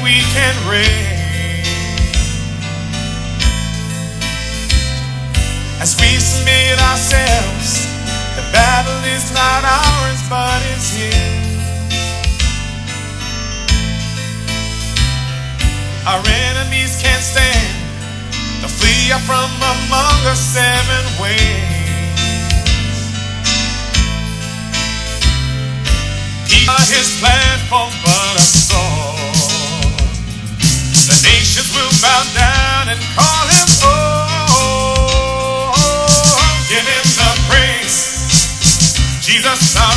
we can reign. As we submit ourselves, the battle is not ours, but it's His. Our enemies can't stand, they'll flee from among us 7 ways. His platform but a sword. The nations will bow down and call Him oh. Give Him the praise, Jesus.